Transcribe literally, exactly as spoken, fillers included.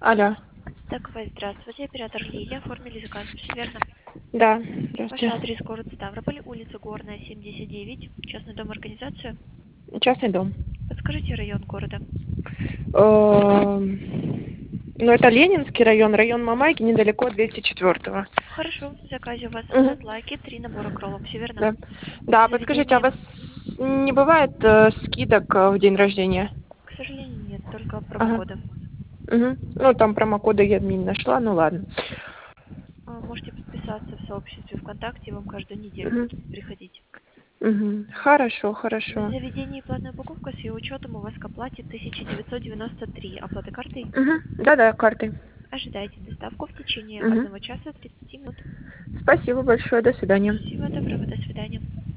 Алло. Так, вы здравствуйте, оператор Лилия, оформили заказ, все верно? Да, Ваш здравствуйте. адрес город Ставрополь, улица Горная, семьдесят девять, частный дом организацию. Частный дом. Подскажите район города. Эм, Ну, это Ленинский район, район Мамайки, недалеко от двести четвёртого. Хорошо, в заказе у вас Мгм. сет-лайки, три набора кроллов, все верно? Да. Да, подскажите, а у Заведение, вас не бывает э, скидок э, в день рождения? к сожалению, нет, только Ага. промокоды. Мгм. Ну, там промокода я не нашла, ну ладно. А, Можете подписаться в сообществе ВКонтакте, вам каждую неделю Мгм. будут приходить. Мгм. Хорошо, В хорошо. заведении платная упаковка с ее учетом у вас к оплате тысяча девятьсот девяносто три. Оплата картой? Мгм. Да-да, картой. Ожидайте доставку в течение Мгм. одного часа тридцати минут. Спасибо большое, до свидания. Всего доброго, до свидания.